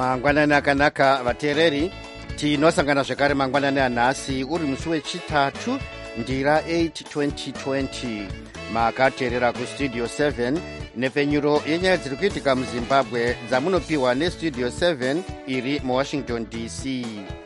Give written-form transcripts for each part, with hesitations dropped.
mangwanani akanaka vateereri, tinosangana zvekare mangwanani anhasi uri musi wechitatu ndira 8 2020 makateerera kustudio 7 nepfenyuro yenyaya dziri kuitika muzimbabwe dzamunopiwa nestudio 7 iri muwashington dc.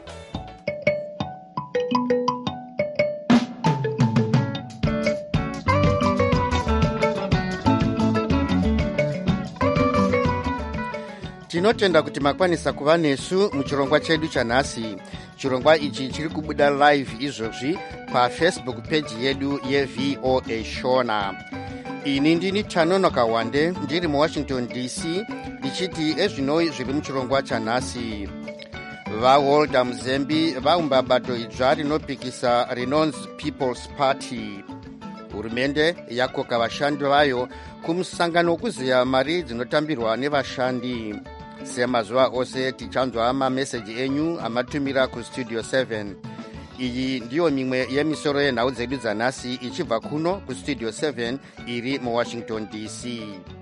tinotenda kuti makwanisa kuva nesu muchirongwa chedu chanhasi. chirongwa ichi chiri kubuda live izvozvi pafacebook page yedu yevoa shona. ini ndini Tanonoka Wande ndiri muwashington dc ndichiti ezvinoi zviri muchirongwa chanhasi. vaWalter Muzembi vaumba bato idzva rinopikisa rinonzi People's Party. hurumende yakoka vashandi vayo kumusangano wekuziya mari dzinotambirwa nevashandi. semazuva ose tichanzwa mameseji enyu amatumira kustudio 7. iyi ndiyo mimwe yemisoro yenhau dzedu dzanhasi ichibva kuno kustudio 7 iri muwashington dc.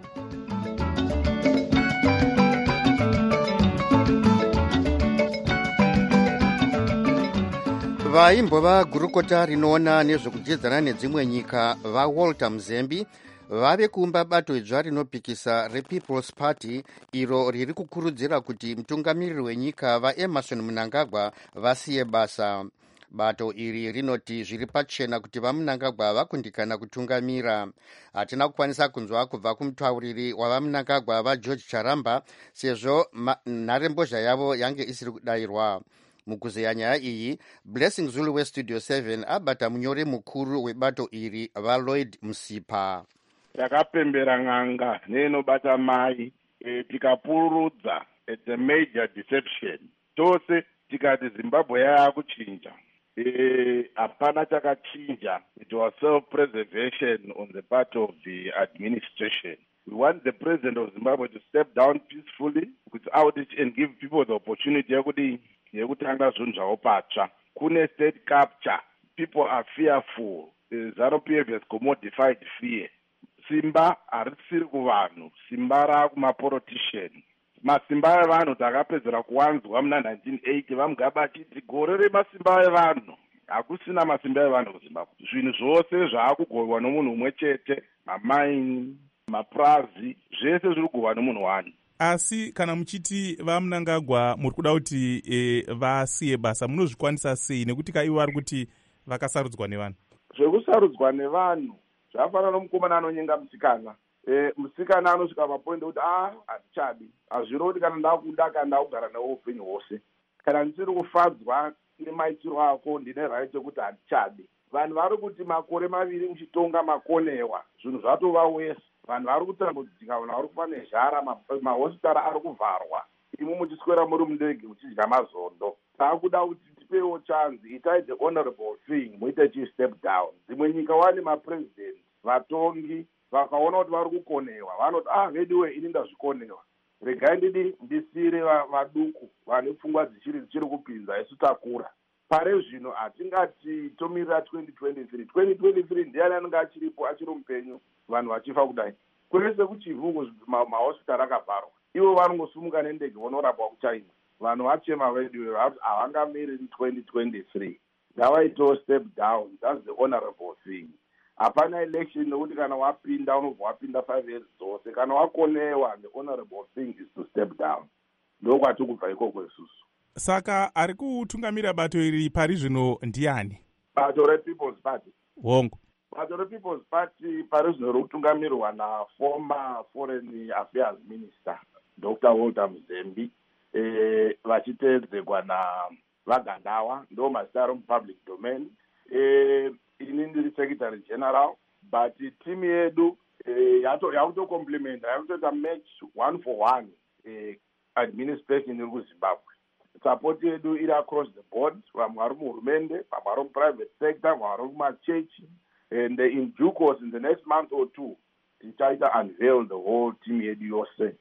vaimbova gurukota rinoona nezvekudyedzana nedzimwe nyika vaWalter Muzembi vave kuumba bato idzva rinopikisa rePeople's Party iro riri kukurudzira kuti mutungamiriri wenyika vaEmerson Mnangagwa vasiye basa. bato iri rinoti zviri pachena kuti vaMnangagwa vakundikana kutungamira. hatina kukwanisa kunzwa kubva kumutauriri wavaMnangagwa vaGeorge Charamba sezvo nharembozha yavo yange isiri kudayirwa. mukuzeya nyaya iyi, Blessing Zulu westudio 7 abata munyori mukuru webato iri vaLloyd Musipa. takapembera ng'anga neinobata mai tikapururudza it's a major deception. tose tikati zimbabwe yaakuchinja, hapana chakachinja. it was self-preservation on the part of the administration. We want the president of Zimbabwe to step down peacefully without it and give people the opportunity yekutanga zvinhu zvavo patsva. kune state capture, people are fearful. ZANU-PF has commodified fear. simba harisiri kuvanhu, simba rakumapolitician. masimba evanhu takapedzera kuwanzwa muna 1980 vamugaba achiti gore remasimba evanhu. hakusina masimba evanhu kuzimbabwe. zvinhu zvose zvaakugorwa nomunhu umwe chete, mamaini, mapurazi, zvese zviri kugorwa nomunhu wani. asi kana muchiti vaMnangagwa muri kuda kuti vasiye basa, munozvikwanisa sei? nekuti kaivo vari kuti vakasarudzwa nevanhu. zvekusarudzwa nevanhu zvafanana nomukomana anonyenga musikana. musikana anosvika papoindi kuti hatichadi, hazviro kuti kana ndakuda kana ndakugara newe upenyu hwose, kana ndisiri kufadzwa nemaitiro ako ndine right yekuti hatichadi. vanhu vari kuti makore maviri muchitonga makonewa, zvinhu zvatova wese. vanhu vari kutambudzika, vanhu vari kufa nezhara, mahosipitari ari kuvharwa, imi muchiswera muri mundege muchidya mazondo. taakuda kuti tipewo chanzi, itai the honorable thing, muite chi-step down. dzimwe nyika wani mapresident, vatongi vakaona kuti vari kukonewa vanoti vediwe ini ndazvikonewa, regai ndisire vaduku vane pfungwa dzichiri kupinza, isu takura. pare zvino hatingati tomirira 2023. 2023 ndiani anenge achiripo, achiri mupenyu, vanhu vachifa kudai. kwese kuchivhungu mahosipitari akavharwa, ivo vanongosumuka nendege vonorapwa kuchaina. vanhu vachema vediwe havangamiriri 2023. ngavaitewo step down. That's the honorable thing. hapana election nokuti kana wapinda unobva wapinda 5 years dzose. kana wakonewa, the honorable thing is to step down. ndokwati kubva ikoko isusu. saka ari kutungamira bato iri pari zvino ndiani? bato rePeople's Party. hongu bato rePeople's Party pari zvino riri kutungamirwa naformer foreign affairs minister Dr. Walter Muzembi, vachiteedzekwa navaGandawa, ndo mazita ari mupublic domain. ini ndiri secretary general, but team yedu yakutocomplimenta, yakutoita match 1 for 1 administration iri kuZimbabwe. support yedu iri across the board, vamwe vari muhurumende, vamwe vari muprivate sector, vamwe vari kumachechi, and in due course in the next month or two tichaita unveil the whole team yedu yose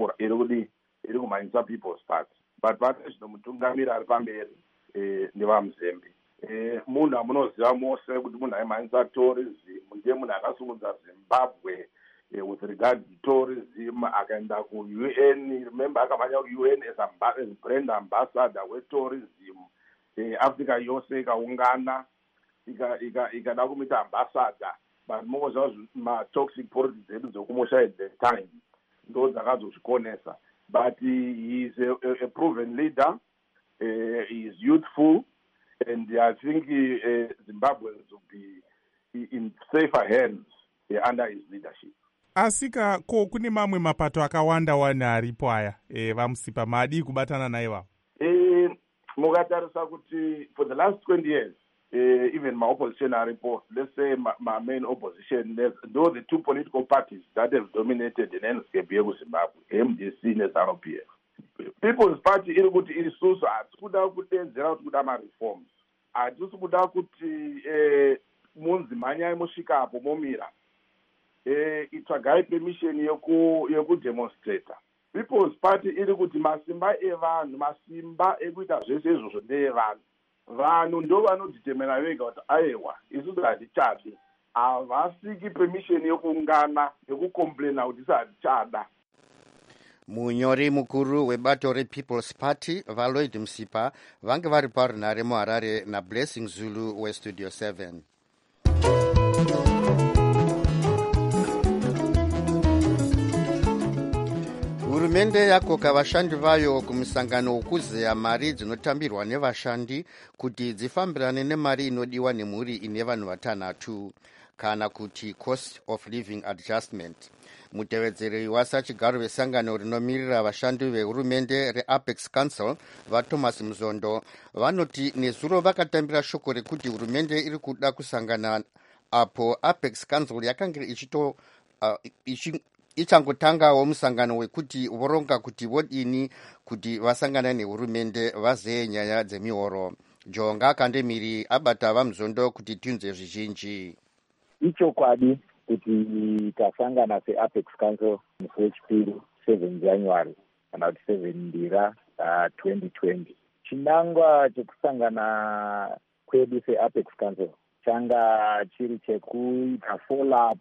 iri kumhanyisa People's Party. but pane zvino mutungamiri ari pamberi nevaMuzembi. munhu amunoziva mose kuti munhu aimhanyisa tourism, ndiye munhu akasimudza Zimbabwe with regard to tourism, akaenda ku-UN. Remember, akamhanya ku-UN as brand ambassador we-tourism. Africa yose ikaungana ikada kumita ambassador, but moza ma-toxic politics dzedu dzokumosha at the time ndo dzakazozvikonesa. But he is a proven leader. He is youthful, and I think Zimbabweans will be in safer hands under his leadership. Asika ko kune mamwe mapato akawanda aripo aya vamusipa madi kubatana naye vavo. Mukatarisa kuti for the last 20 years, even my opposition aripo, let's say my main opposition, though the two political parties that have dominated the landscape here in Zimbabwe, MDC and ZANU-PF. People's Party iri kuti iri susu atikuda kutedzera kuti kuda ma-reforms. Hatisi kuda kuti munzi mhanyai musvikapo momira. Itsvagai permission yekudemonstrata. People's Party iri kuti masimba evanhu, masimba ekuita zvese izvozvo ndeevanhu. Vanhu ndo vanodzitemera vega kuti aiwa isusu hatichadi. Havasiki permission yekuungana yekucomplaina kuti hatichada. Munyori mukuru webato rePeople's Party vaLloyd Msipa vange vari parunhare muHarare naBlessing Zulu weStudio 7. Hurumende yakoka vashandi vayo kumusangano wekuzeya mari dzinotambirwa nevashandi kuti dzifambirane nemari inodiwa nemhuri ine vanhu vatanhatu kana kuti cost of living adjustment. Mutevedzeri wasachigaro vesangano rinomirira vashandi vehurumende reApex Council vaThomas Muzondo vanoti nezuro vakatambira shoko rekuti hurumende iri kuda kusangana apo Apex Council yakanga ichangotangawo musangano wekuti voronga kuti vodini kuti vasangana nehurumende vazeye nyaya dzemihoro. Jonga Kandemiri abata vaMuzondo kuti tiunze zvizhinji. Ichokwadi kuti tasangana seApex Council musi wechipiri 7 January kana kuti 7 Ndira 2020. Chinangwa chekusangana kwedu seApex Council changa chiri chekuita follow-up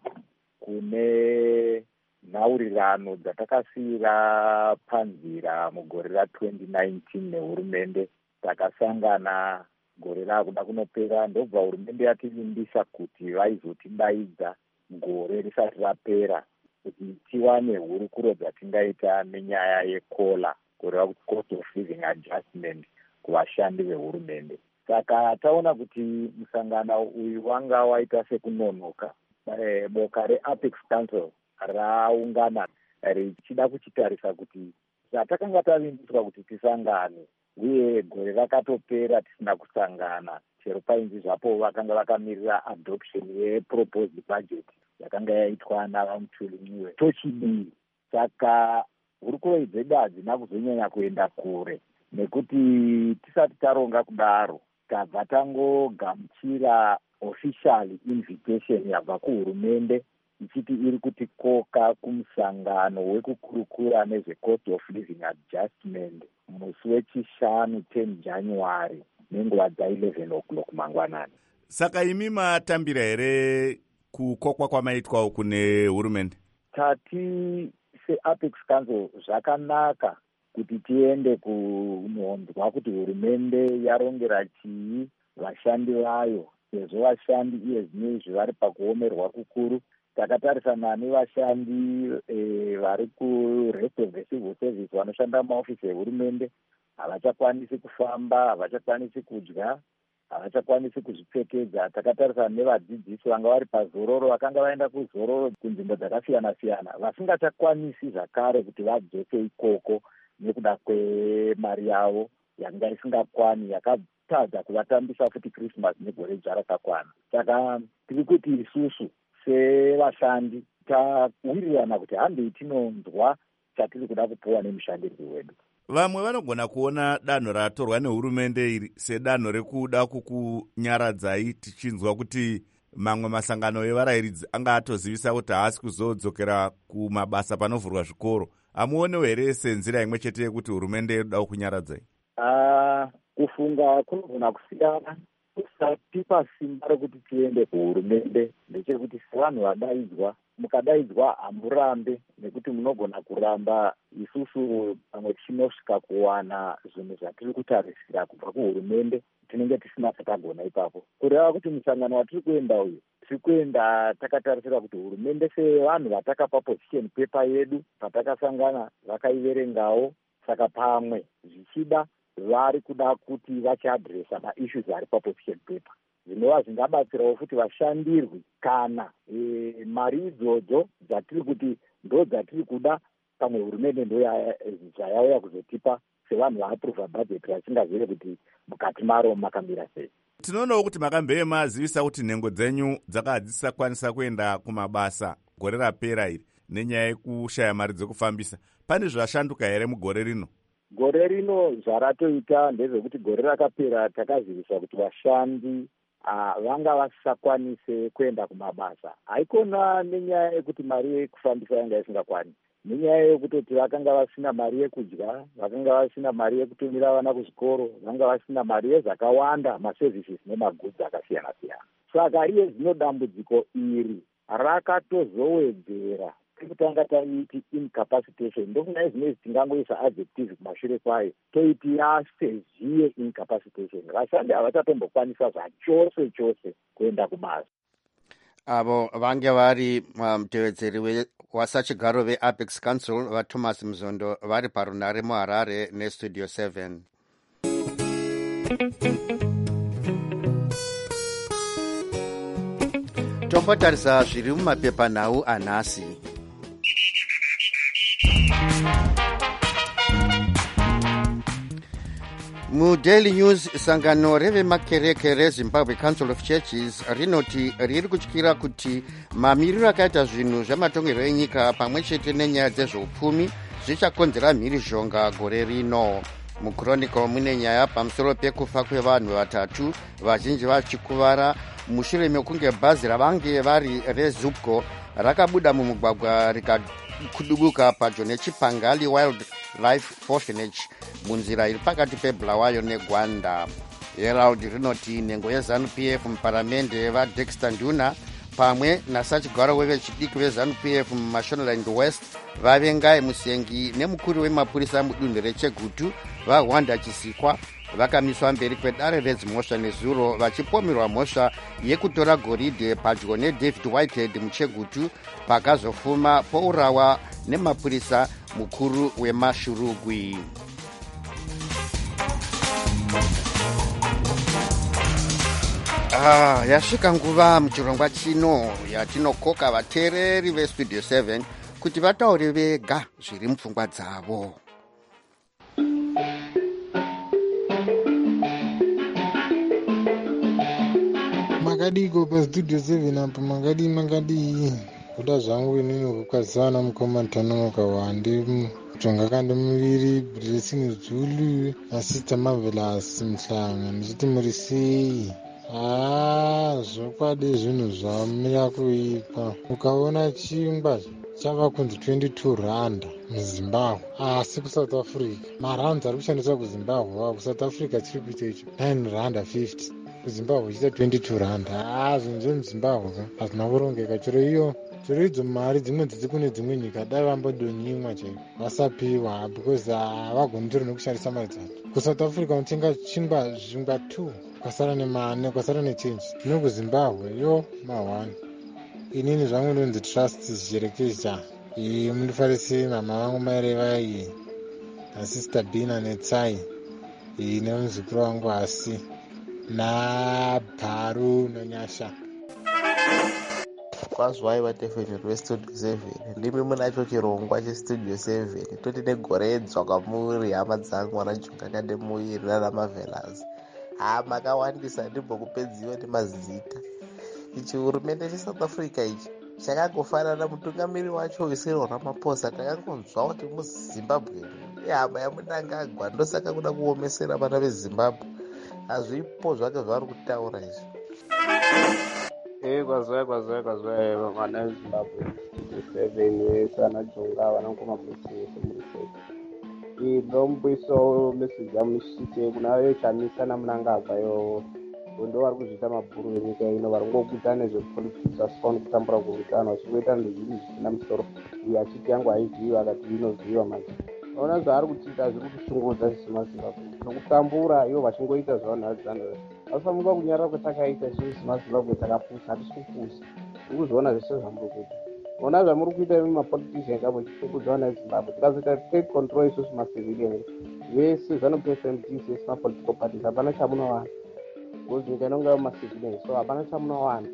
kune nhaurirano dzatakasiyira panzira mugore ra2019 nehurumende. Takasangana gore rakuda kunopera ndobva hurumende yativimbisa kuti vaizotidaidza gore risati rapera kuti tiwane hurukuro dzatingaita nenyaya yekola kureva kuti cost of living adjustment kuvashandi vehurumende. Saka taona kuti musangano uyu wanga waita sekunonoka. Boka reApex Council raungana richida kuchitarisa kuti zvatakanga tavimbiswa kuti tisangane uye gore rakatopera tisina kusangana, chero painzi zvapo vakanga vakamirira adoption yeproposed budget yakanga yaitwa navaMuthulimuwe tochidii. Saka hurukuro dzedu hadzina kuzonyanya kuenda kure nekuti tisati taronga kudaro tabva tangogamuchira official invitation yabva kuhurumende ichiti iri kutikoka kumusangano wekukurukura nezvecost of living adjustment musi wechishanu 10 January nenguva dza11 o'clock mangwanani. Saka imi matambira here kukokwa kwamaitwawo kune hurumende? Tati seApex Council zvakanaka kuti tiende kunonzwa kuti hurumende yarongera chii vashandi vayo, sezvo vashandi iye zvinezvi vari pakuomerwa kukuru. Takatarisana nevashandi vari kurest of the civil service vanoshanda mumaofisi ehurumende, havachakwanisi kufamba, havachakwanisi kudya, havachakwanisi kuzvipfekedza. Takatarisana nevadzidzisi vanga vari pazororo, vakanga vaenda kuzororo kunzvimbo dzakasiyana-siyana, vasingachakwanisi zvakare kuti vadzose ikoko nekuda kwemari yavo yanga isingakwani, yakatadza kuvatambisa futi Christmas negore rakakwana. Saka tiri kuti isusu sevashandi tawirirana kuti handei tinonzwa chatiri kuda kupuwa nemushandiriri wedu. Vamwe vanogona kuona danho ratorwa nehurumende iri sedanho rekuda kukunyaradzai, tichinzwa kuti mamwe masangano evarairidzi anga atozivisa kuti haasi kuzodzokera kumabasa panovhurwa zvikoro. Hamuonewo here senzira imwe chete yekuti hurumende yoda kukunyaradzai? Kufunga kunogona kusiyana. Kusatipa simba rekuti tiende kuhurumende ndechekuti sevanhu vadaidzwa mukadaidzwa hamurambe, nekuti munogona kuramba. Isusu pamwe tichinosvika kuwana zvinhu zvatiri kutarisira kubva kuhurumende tinenge tisina patagona ipapo, kureva kuti musangano watiri kuenda uyu tiri kuenda takatarisira kuti hurumende sevanhu vatakapa position paper yedu patakasangana vakaiverengawo, saka pamwe zvichida vari kuda kuti vachiadhiresa maissues ari paposition paper, zvinova zvingabatsirawo futi vashandirwi kana mari idzodzo dzatiri kuti ndo dzatiri kuda, pamwe hurumende ndo zvayauya kuzotipa sevanhu vaapuruvha bhajeti vasingazive kuti mukati maro makamira sei. Tinoonawo kuti makambeye mazivisa kuti nhengo dzenyu dzakadzisakwanisa kuenda kumabasa gore rapera iri nenyaya yekushaya mari dzekufambisa. Pane zvashanduka here mugore rino? Gore rino zvaratoita ndezvekuti gore rakapera takazivisa kuti vashandi vanga vasisakwanise kuenda kumabasa. Haikona nenyaya yekuti mari yekufambisa yanga isingakwani, nenyaya yekutoti vakanga vasina mari yekudya, vakanga vasina mari yekutumira vana kuzvikoro, vanga vasina mari yezvakawanda, maservices nemagudzi akasiyana siyana. Saka riye zvino dambudziko iri rakatozowedzera kutanga taiti incapacitation, ndokuna izvinezvi tingangoisa adjective kumashure kwayo toiti yaseziye incapacitation. Vashandi havachatombokwanisa zvachose chose kuenda kubasa. Avo vange vari mutevedzeri wasachigaro veApex Council vaThomas Muzondo vari parunare muHarare neStudio 7. Tombotarisa zviri mumapepanhau anhasi. MuDaily News, sangano revemakereke reZimbabwe Council of Churches rinoti riri kutyira kuti mamiriro akaita zvinhu zvamatongerwo enyika pamwe chete nenyaya dzezveupfumi zvichakonzera mhirizhonga gore rino. MuChronicle mune nyaya pamusoro pekufa kwevanhu vatatu, vazhinji vachikuvara mushure mekunge bhazi ravange vari reZupco rakabuda mumugwagwa rikakudubuka padyo neChipangali Wildlife Orphanage munzira iri pakati peBulawayo neGwanda. Herald rinoti nhengo yeZANU-PF muparamende vaDexter Nduna pamwe nasachigaro wevechidiki veZANU-PF muMashonaland West vavengai Musengi nemukuru wemapurisa mudunhu reChegutu vaHwanda Chisikwa vakamiswa mberi kwedare redzimhosva nezuro vachipomerwa mhosva yekutora goridhe padyo neDavid Whitehead muChegutu pakazofuma pourawa nemapurisa mukuru weMashurugwi. Yasvika nguva muchirongwa chino yatinokoka vateereri veStudio 7 kuti vataure vega zviri mupfungwa dzavo. Makadiko paStudio 7 apo makadi kuda zvangu inini kukazana mukoma Ntanonoka wandi kutonga kandi muviri Blessing Zulu nasita Marvelous Mhlanga ndichiti muri sei? Zvokwadi zvinhu zvamira kuipa. Ukaona chingwa chava kunzi 22 rand muZimbabwe, asi kuSouth Africa maranda ari kushandiswa kuZimbabwe, kuSouth Africa chiri kuita icho 9 rand 50, kuZimbabwe chiita 22 rand. Zvinhu zvemuZimbabwe hazvina kurongeka. Chero idzo mari dzimwe dziri kune dzimwe nyika dai vambodonyimwa chaiko vasapiwa, because havagonitori nekushandisa mari dzacho. KuSouth Africa unotenga zvingwa 2 kwasara nechange, zvino kuZimbabwe mahwani. Inini zvangu ndonzi Trust Zherekesha, mundifarise mama vangu maireva iyi naSister Bina neTsai nemuzukuru wangu Asi naBharu nonyasha. Kwazwai vatefenyeri veStudio 7, ndimi munacho chirongwa cheStudio 7, toti negoredzwa kwamuri hama dzangu vanajonga kande muiri nana Marvelous. Makawandisa ndimbokupedziwa nemazita. Ichi hurumende cheSouth Africa ichi chakangofanana mutungamiri wacho Cyril Ramaphosa takangonzwa kuti muZimbabwe hama yaMunangagwa, ndosaka kuda kuomesera vana veZimbabwe. Hazvipo zvake zvavari kutaura izvi. Kwazwai vana veZimbabwe 7 sana jonga vanongoma kusiya muri ndombuiso message yamushite kuna yo chamisa naMunangagwa yo ndo vari kuzviita mabhuru venyika ino vari kungokuta nezvepolitics vasikaoni kutambura kweutano vachingoita nezvinhu zvisina musoro. Uye achiti yangu haiziva akati inoziva manje. Ona zvaari kutiita zviri kutishungurudza sisi mazimbabwe nokutambura ivo vachingoita zvavanhadzanhara. Vasamuka kunyarara kwatakaita isusu mazimbabwe takapusa hatisi kupusa. Uri kuzviona zvese zvamuri kuita. Ona zvamuri kuita imi mapolitician kamo chishungurudza vana vezimbabwe. Tikazoita state control isusu macivilian vese zvanup-FMD sese mapolitical parties hapana chamunowana. Because nyika inonga macivilian so hapana chamunowana.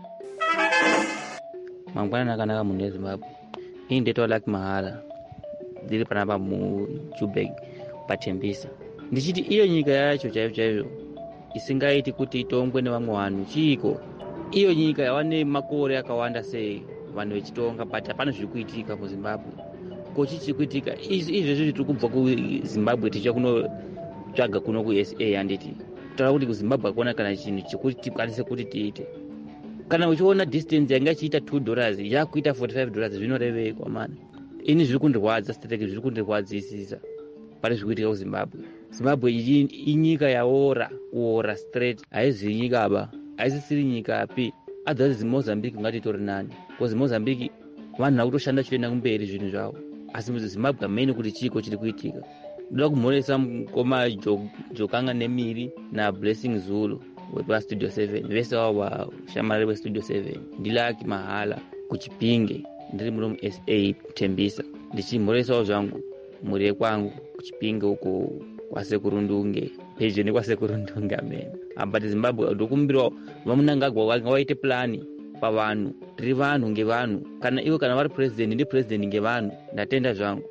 Mangwana akanaka munhu wezimbabwe. Ini ndetaura Lucky Mahala ndiri panapa muJoburg paTembisa. Ndichiti iyo nyika yacho chaizvo isingaiti kuti itongwe nevamwe vanhu chiko. Iyo nyika yawane makore akawanda sei vanhu vechitonga but hapana zviri kuitika muZimbabwe. Ko chichi kuitika izvezvi zviri kubva kuZimbabwe ticha kunotsvaga kuno kuSA handiti. Kutaura kuti kuZimbabwe hakuna kana chinhu chekuti tikwanise kuti tiite. Kana uchiona distance yanga ichiita $2 yakuita $45 zvinorevei kwamana. Ini zviri kundirwadza strategy zviri kundirwadzisisa pane zviri kuitika kuZimbabwe. Zimbabwe inyika yaora kuora straight haizi nyika aba haisisiri nyika api adzazi Mozambique ngatitori nani because Mozambique vanhu vakutoshanda chienda kumberi zvinhu zvavo asi muZimbabwe amene kuti chiko chiri kuitika. Ndoda kumhoresa mukoma Jokanga Nemiri naBlessing Zulu wepaStudio 7 vese vavo vashamarari veStudio 7 ndilaki Mahala kuChipinge ndiri muno muSA Tembisa ndichimhoresawo zvangu mhuri kwangu kuChipinge uko kwasekurundunge pejeni kwasekurundunge amene but Zimbabwe ndokumbirwa vamunangagwa vaite plani pavanhu tiri vanhu ngevanhu kana ivo kana vari president ndi president ngevanhu ndatenda zvangu.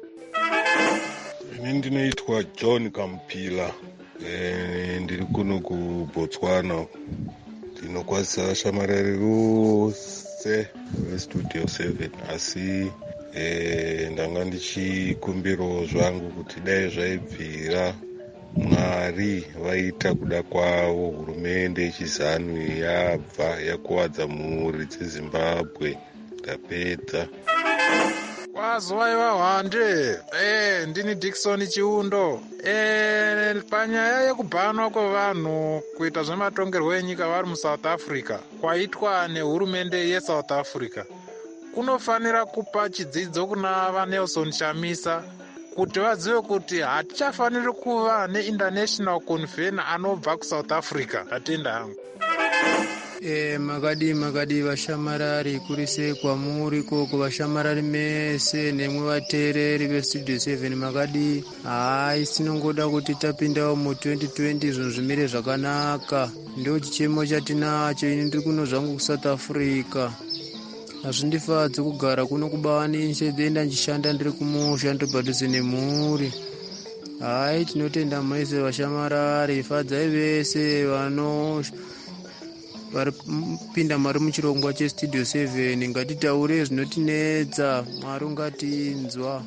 Ini ndinoitwa John Kampila ndiri kuno kuBotswana ndinokwazisa vashamarari vose veStudio 7 asi ndanga ndichikumbirawo zvangu kuti dai zvaibvira Mwari vaita kuda kwavo hurumende yechizanu yabva yakuwadza mhuri dzeZimbabwe ndapedza. Wazwaiwa hwande ndini Dickson Chiundo. Panyaya yekubhanwa kwevanhu kuita zvematongerwo enyika vari muSouth Africa kwaitwa nehurumende yeSouth Africa kunofanira kupa chidzidzo kuna vaNelson Chamisa kuti vazive kuti hatichafaniri kuva neInternational Convener anobva kuSouth Africa. Atenda hangu. Makadi vashamarari kurise kwamuri koko vashamarari mese nemwe vateereri veStudio 7 makadi. Hai sinongoda kuti tapindawo mu2020 izvo zvimire zvakanaka. Ndo chichemo chatinacho. Ini ndiri kuno zvangu kuSouth Africa. Hazvindifadzi kugara kuno kubawanishe denda ndichishanda ndiri kumusha ndobhadhuze nemhuri. Hai tinotenda mese vashamarari fadzai vese varipinda mari muchirongwa cheStudio 7 ngatitaure zvinotinetsa Mwari ungatinzwa.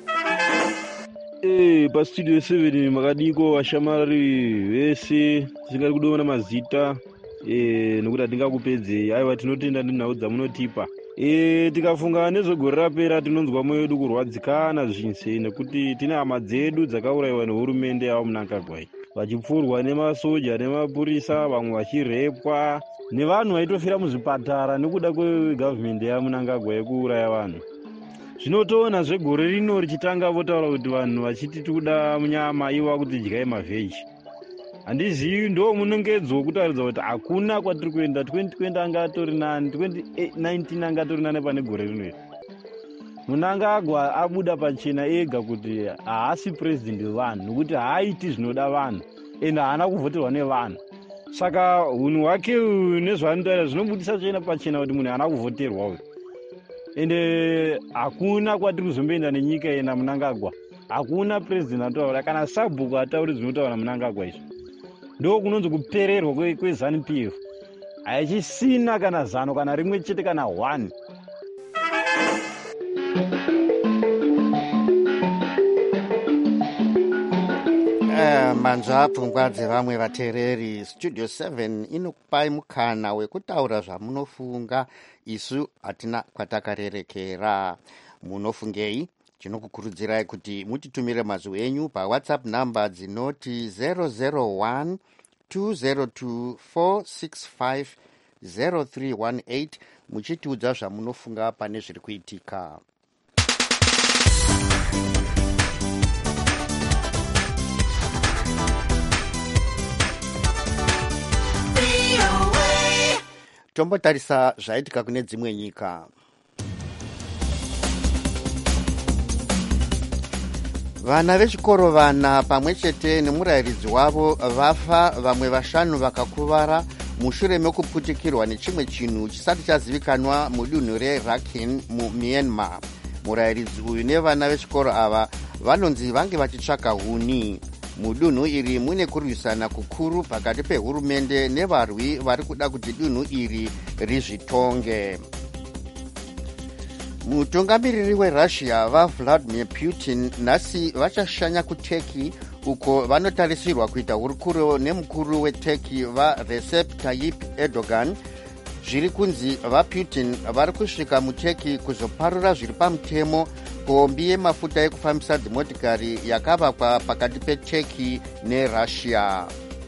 PaStudio 7 makadiko vashamarari vese tisingari kudoona mazita nokuti hatingakupedzei. Aiwa tinotenda nenhau dzamunotipa. Tikafunga nezvegore rapera tinonzwa mwoyo wedu kurwadzikana zvinse nekuti tine hama dzedu dzakaurayiwa nehurumende yavo Mnangagwa vachipfurwa nemasoja nemapurisa vamwe vachirepwa nevanhu vaitofira muzvipatara nekuda kwegavhimende yaMnangagwa yekuuraya vanhu. Zvinotoona zvegore rino richitanga votaura kuti vanhu vachiti tikuda munyama iwa kuti dyai mavheji. Handizivi ndo munongedzo wekutaridza kuti hakuna kwatiri kuenda 2020 anga atori nani 2019 anga atori nani pane gore rino. Mnangagwa abuda pachena ega kuti haasi president wevanhu nokuti haaiti zvinoda vanhu ende haana kuvhoterwa nevanhu. Saka hunhu hwake nezvaanotaura zvinobudisa chena pachena kuti munhu haana kuvhoterwa uyu. Ende hakuna kwatiri kuzomboenda nenyika ena Mnangagwa. Hakuna president ataura kana sabhuku atauri zvinotaura Mnangagwa izvo. Ndo kunonzi kupererwa kweZANU-PF. Haichisina kana zano kana rimwe chete kana 1. Manzva pfungwa dzevamwe vateereri. Studio 7 inokupai mukana wekutaura zvamunofunga. Isu hatina kwatakarerekera. Munofungei? Tinokukurudzirai kuti mutitumire mazwi enyu paWhatsApp namba dzinoti 001 2024650318 muchitiudza zvamunofunga pane zviri kuitika. Tombotarisa zvaitika kune dzimwe nyika. Vana vechikoro vana pamwe chete nemurayiridzi wavo vafa, vamwe vashanu vakakuvara mushure mekuputikirwa nechimwe chinhu chisati chazivikanwa mudunhu reRakhine muMyanmar. Murayiridzi uyu nevana vechikoro ava vanonzi vange vachitsvaka huni. Mudunhu iri mune kurwisana kukuru pakati pehurumende nevarwi vari kuda kuti dunhu iri rizvitonge. Mutungamiriri weRussia vaVladimir Putin nhasi vachashanya kuTurkey uko vanotarisirwa kuita hurukuro nemukuru weTurkey vaRecep Tayyip Erdogan. Zviri kunzi vaPutin vari kusvika muTurkey kuzoparura zviri pamutemo pombi yemafuta ekufambisa dzimotikari yakavakwa pakati peTurkey neRussia.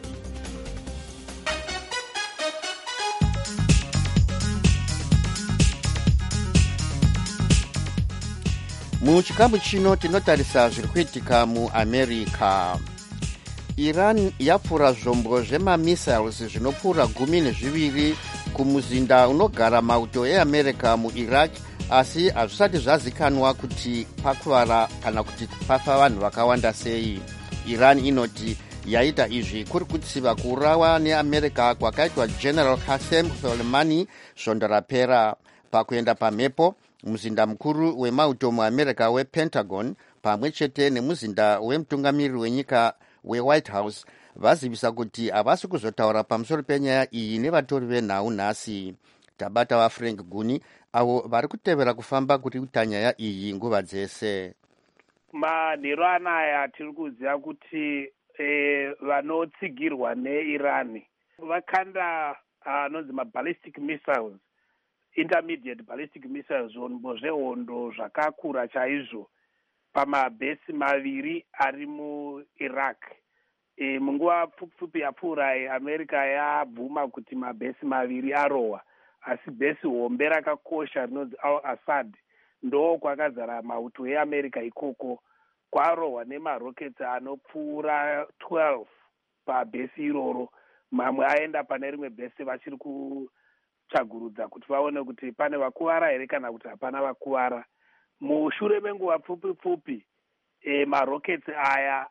Muchikamu chino tinotarisa zviri kuitika muAmerica. Iran yapfura zvombo zvemamissiles zvinopfuura 12 kumuzinda unogara mauto eAmerica muIraq, asi hazvisati zvazikanwa kuti pakuvara kana kuti pafa vanhu vakawanda sei. Iran inoti yaita izvi kuri kutsiva kuurawa neAmerica kwakaitwa General Qasem Soleimani svondo rapera. Pakuenda pamhepo, muzinda mukuru wemauto muAmerica wePentagon pamwe chete nemuzinda wemutungamiriri wenyika weWhite House vazivisa kuti havasi kuzotaura pamusoro penyaya iyi nevatori venhau nhasi. Tabata vaFrank Guni avo vari kutevera kufamba kuri kuita nyaya iyi nguva dzese. Manhero anaya tiri kuziva kuti vanotsigirwa neIran vakanda anonzi maballistic missiles, intermediate ballistic missiles, zvombo zvehondo zvakakura chaizvo pamabhesi maviri ari muIraq. Munguva pfupi yapfuura America yabvuma kuti mabhesi maviri arohwa, asi bhesi hombe rakakosha rinonzi Al-Assad ndo kwakazara mauto eAmerica ikoko, kwarohwa nemarokets anopfuura 12 pabhesi iroro. Mamwe aenda pane rimwe bhesi vachiri kutsvagurudza kuti vaone kuti pane vakuvara here kana kuti hapana vakuvara. Mushure menguva pfupi marokets aya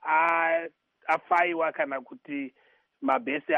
afaiwa kana kuti mabhesi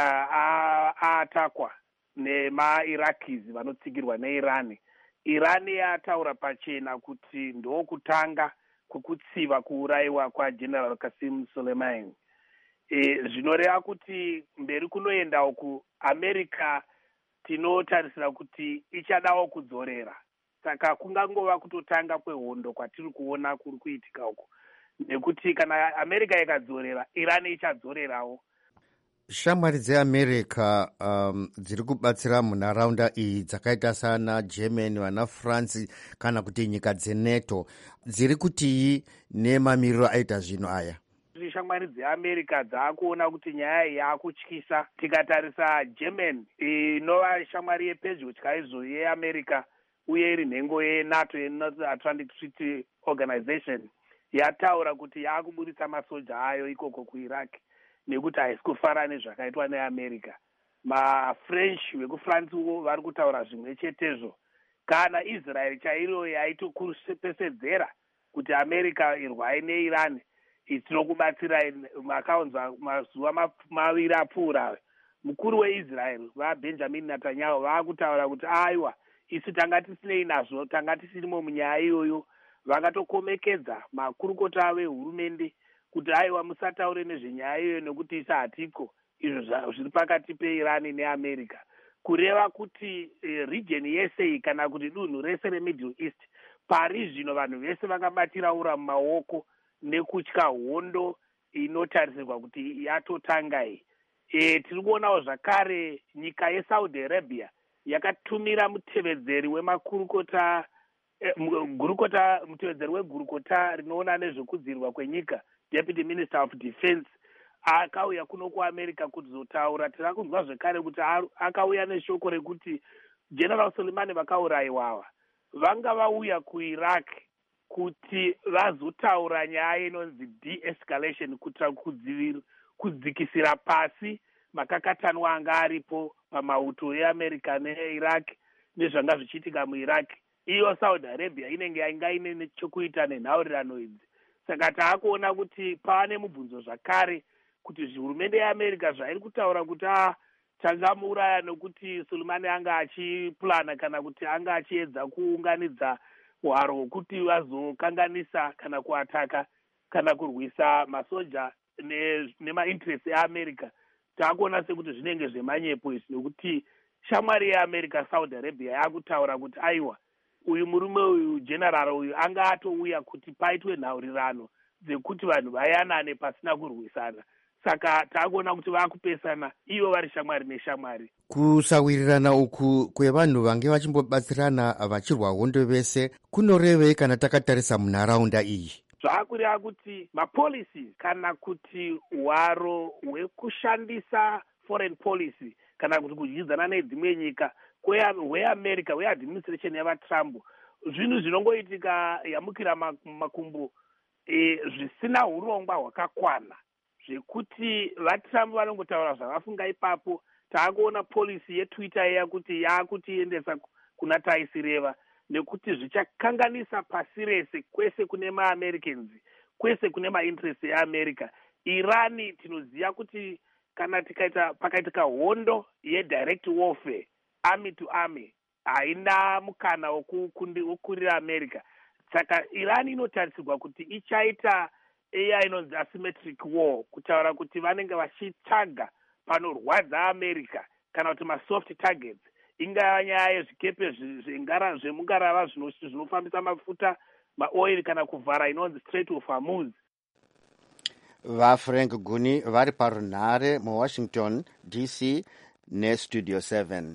aatakwa nemaIrakis vanotsigirwa neIran. Iran yataura pachena kuti ndokutanga kukutsiva kuurayiwa kwaGeneral Qasem Soleimani. Zvinoreva kuti mberi kunoenda uku America tinotarisira kuti ichadawo kudzorera. Saka kungangova kutotanga kwehondo kwatiri kuona kuri kuitika uku, nekuti kana America ikadzorera, Iran ichadzorerawo. Shamwari dzeAmerica dziri kubatsira munharaunda iyi dzakaita sana Germany, vana France kana kuti nyika dzeNATO dziri kutii nemamiriro aita zvinhu aya? Shamwari dzeAmerica dzaakuona kuti nyaya iyi yakutyisa. Tikatarisa Germany inova shamwari yepedyo chaizvo yeAmerica uye iri nhengo yeNATO, yeNorth Atlantic Treaty Organization, yataura kuti yakuburitsa masoja ayo ikoko kuIraq nekuti haisi kufara nezvakaitwa neAmerica. MaFrench vekufrance vari kutaura zvimwe chetezvo. Kana Israel chairo yaitopesedzera kuti America irwai neIran, tinokubatsirai, makaunzwa mazuva maviri apfuura mukuru weIsrael vaBenjamin Netanyahu vaakutaura kuti aiwa, isu tanga tisinei nazvo, tanga tisirimo munyaya iyoyo. Vakatokomekedza makurukota vehurumende kuti aiwa, musataure nezvenyaya iyoyo nekuti isa hatiko, izvo zviri pakati peIran neAmerica. Kureva kuti region yese kana kuti dunhu rese reMiddle East pari zvino vanhu vese vakabatira ura mumaoko nekutya hondo inotarisirwa kuti yatotanga iyi. Tiri kuonawo zvakare nyika yeSaudi Arabia yakatumira mutevedzeri wemakurukota mutevedzeri wegurukota rinoona nezvekudzivirwa kwenyika, Deputy Minister of Defense, akauya kuno kuamerica kuzotaura. Tiri kunzwa zvekare kuti akauya neshoko rekuti General Soleimani vakaurayiwawa vanga vauya kuiraq kuti vazotaura nyaya inonzi de-escalation, kuitira kudzikisira pasi makakatanwa anga aripo pamauto eAmerica neiraq nezvanga zvichiitika muiraq. Iyo Saudi Arabia inenge yanga ine chokuita nenhaurirano idzi. Saka taakuona kuti paane mubvunzo zvakare kuti hurumende yeAmerica zvairi kutaura kuti tangamuuraya nokuti Soleimani anga achiplana kana kuti anga achiedza kuunganidza hwaro hwokuti vazokanganisa kana kuataka kana kurwisa masoja nemainterest eAmerica. Taakuona sekuti zvinenge zvemanyepo izvi, nokuti shamwari yeAmerica Saudi Arabia yaakutaura kuti aiwa, uyu murume uyu general uyu anga atouya kuti paitwe nhaurirano dzekuti vanhu vayanane pasina kurwisana. Saka taakuona kuti vaakupesana ivo vari shamwari neshamwari. Kusawirirana uku kwevanhu vange vachimbobatsirana vachirwa hondo vese kunorevei kana takatarisa munharaunda iyi? Zvaakureva kuti mapolicy kana kuti hwaro hwekushandisa foreign policy kana kuti kudyidzana nedzimwe nyika hweAmerica, hweadministration yavaTrump, zvinhu zvinongoitika yamukira makumbo zvisina urongwa hwakakwana, zvekuti vaTrump vanongotaura zvavafunga ipapo. Taakuona policy yeTwitter iya kuti yaakutiendesa kuna taisireva, nekuti zvichakanganisa pasi rese, kwese kune maAmericans, kwese kune mainterest eAmerica. Irani tinoziva kuti kana pakaitika hondo yedirect warfare, army to army, haina mukana wokurira America. Saka Irani inotarisirwa kuti ichaita eya inonzi asymmetric war, kutaura kuti vanenge vachitsvaga panorwadza America kana kuti masoft targets, ingava nyaya yezvikepe zvemungarava zvinofambisa mafuta, maoil kana kuvhara inonzi Strait of Hormuz. VaFrank Guni vari parunhare muWashington DC neStudio 7.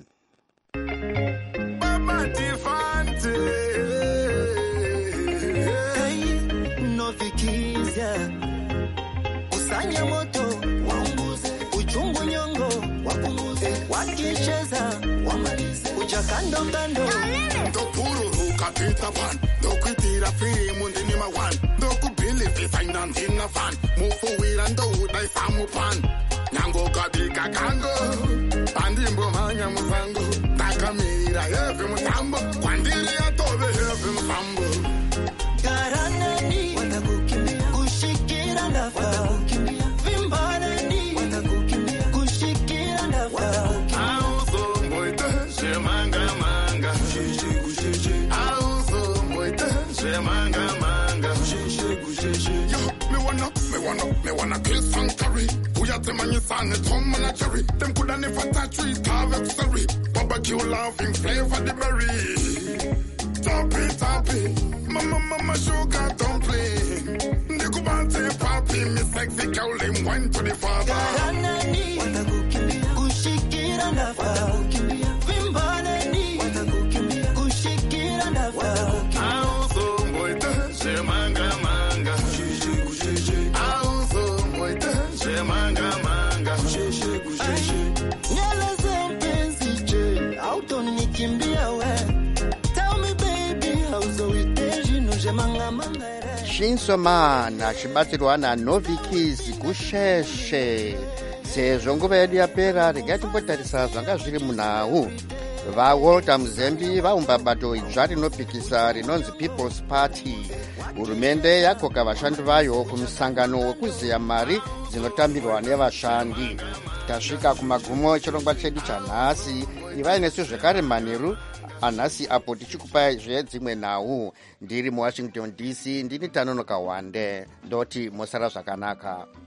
Usanya moto waunguze, uchungu nyongo wapunguze, wakicheza wamalize, uchakando kando ndokuru kapita pan, dokuitira filimu ndini mawan, dokubili fisaina ndina fan, mufuwira ndouda isamu pan, nyango kabika kango, pandimbo manya musango, takamirira hevi mutambo, kwandiri atobe hevi mutambo. Garanani watakukimbia, kushikira ndafa, vimbarani watakukimbia, kushikira ndafa. Auzo moite shemanga manga, shishi kushishi. Auzo moite shemanga manga, shishi kushishi. Yo, me wanna kill Sankari. Uyatemanye sane Tom and Jerry. Them coulda never touch we carve sorry. Barbecue laughing flavor the berry. Toppy, mama sugar dumpling. Nikubante papi, me sexy cowling wine to the father. Garanani watakukimbia, kushikira ndafa, vimbanani watakukimbia, kushikira ndafa. Auzo moite shemanga manga, shishi kushishi. Auzo moite shemanga manga, shishi kushishi. Nyeleze mpenzi je, autonikimbia we. Shinso Man achibatsirwa naNovi Keys kusheshe. Sezvo nguva yedu yapera, regai timbotarisa zvanga zviri munhau. VaWalter Muzembi vaumba bato idzva rinopikisa rinonzi People's Party. Hurumende yakoka vashandi vayo kumusangano wekuziya mari dzinotambirwa nevashandi. Tasvika kumagumo echirongwa chedu chanhasi. Ivai nesu zvekare Manheru anhasi apo tichikupai zvedzimwe nhau. Ndiri muWashington DC, ndini Tanonoka Wande, ndoti mosara zvakanaka.